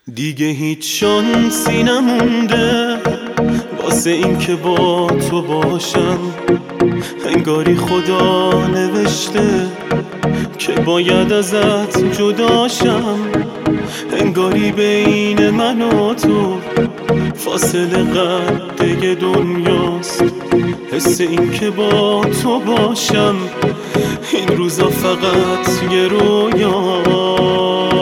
دیگه هیچ شانسی نمونده واسه این که با تو باشم. انگاری خدا نوشته که باید ازت جداشم. انگاری بین من و تو فاصله قد دنیاست. حس این که با تو باشم این روزا فقط یه رویاست.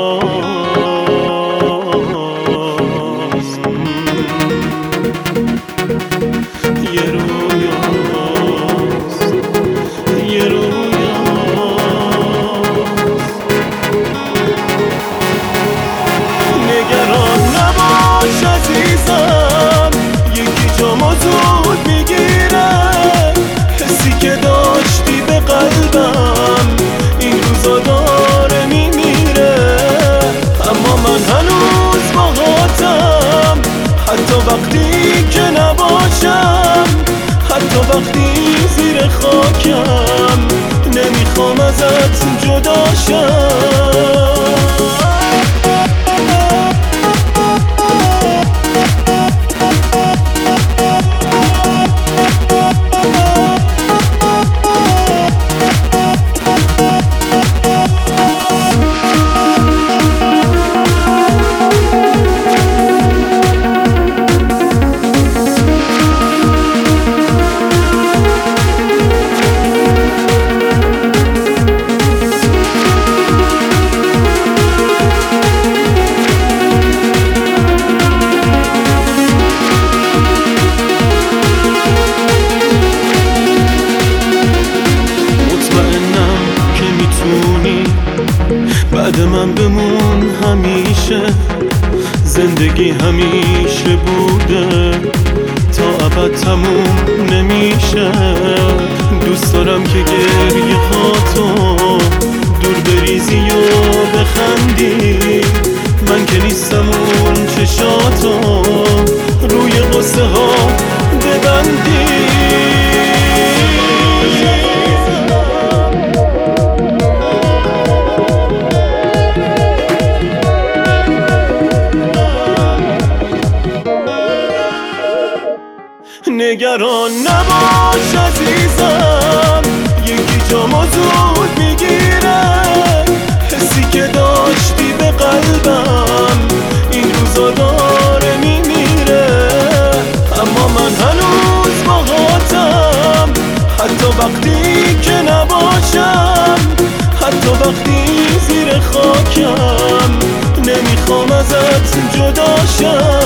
نگران نباش عزیزم، یکی جامو زود میگیره. حسی که داشتی به قلبم این روزا داره میمیره. اما من هنوز باهاتم، حتی وقتی که نباشم، حتی وقتی زیر خاکم. نمیخوام ازت جداشم. بعد من بمون همیشه، زندگی همیشه بوده تا ابد تموم نمیشه. دوست دارم که گریه هاتو دور بریزی و بخندی. من که نیستم اون چشاتو روی قصه ها ببندی. نگران نباش عزیزم، یکی جامو زود میگیره. حسی که داشتی به قلبم این روزا داره میمیره. اما من هنوز باهاتم، حتی وقتی که نباشم، حتی وقتی زیر خاکم. نمیخوام ازت جداشم.